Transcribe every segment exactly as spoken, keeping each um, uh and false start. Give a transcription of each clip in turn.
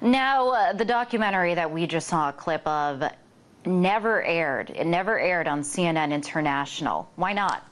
Now, uh, the documentary that we just saw a clip of never aired. It never aired on C N N International. Why not?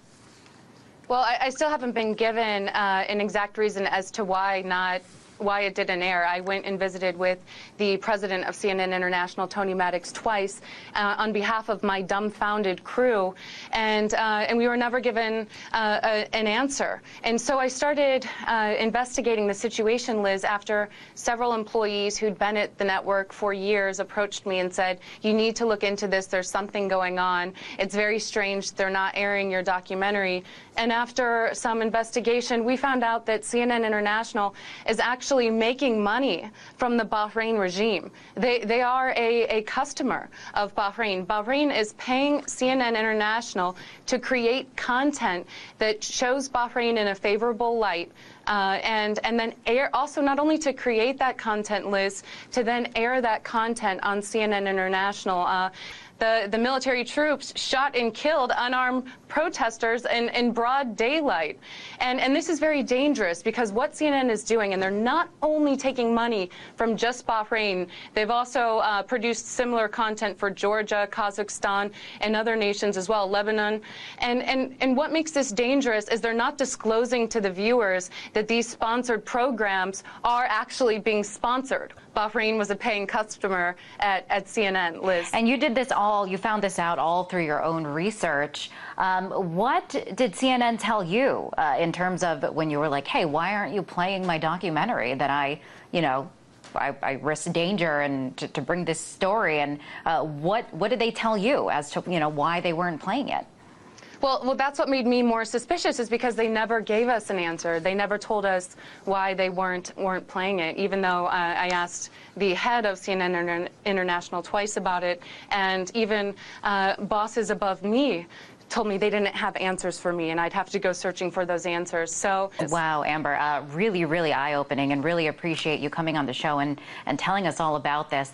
Well, I, I still haven't been given uh, an exact reason as to why not. why it didn't air. I went and visited with the president of C N N International, Tony Maddox, twice uh, on behalf of my dumbfounded crew, and uh, and we were never given uh, a, an answer. And so I started uh, investigating the situation, Liz, after several employees who'd been at the network for years approached me and said, you need to look into this, there's something going on. It's very strange they're not airing your documentary. And after some investigation, we found out that C N N International is actually making money from the Bahrain regime. They, they are a, a customer of Bahrain. Bahrain is paying C N N International to create content that shows Bahrain in a favorable light, uh, and, and then air, also not only to create that content, Liz, to then air that content on C N N International. Uh, The, the military troops shot and killed unarmed protesters in, in broad daylight. And, and this is very dangerous because what C N N is doing, and they're not only taking money from just Bahrain, they've also uh, produced similar content for Georgia, Kazakhstan, and other nations as well, Lebanon. And, and, and what makes this dangerous is they're not disclosing to the viewers that these sponsored programs are actually being sponsored. Bahrain was a paying customer at, at C N N, Liz. And you did this all, you found this out all through your own research. Um, what did C N N tell you uh, in terms of when you were like, hey, why aren't you playing my documentary that I, you know, I, I risk danger and to, to bring this story? And uh, what, what did they tell you as to, you know, why they weren't playing it? Well, well, that's what made me more suspicious, is because they never gave us an answer. They never told us why they weren't weren't playing it, even though uh, I asked the head of C N N Inter International twice about it, and even uh, bosses above me told me they didn't have answers for me, and I'd have to go searching for those answers. So, wow, Amber, uh, really, really eye-opening, and really appreciate you coming on the show and, and telling us all about this.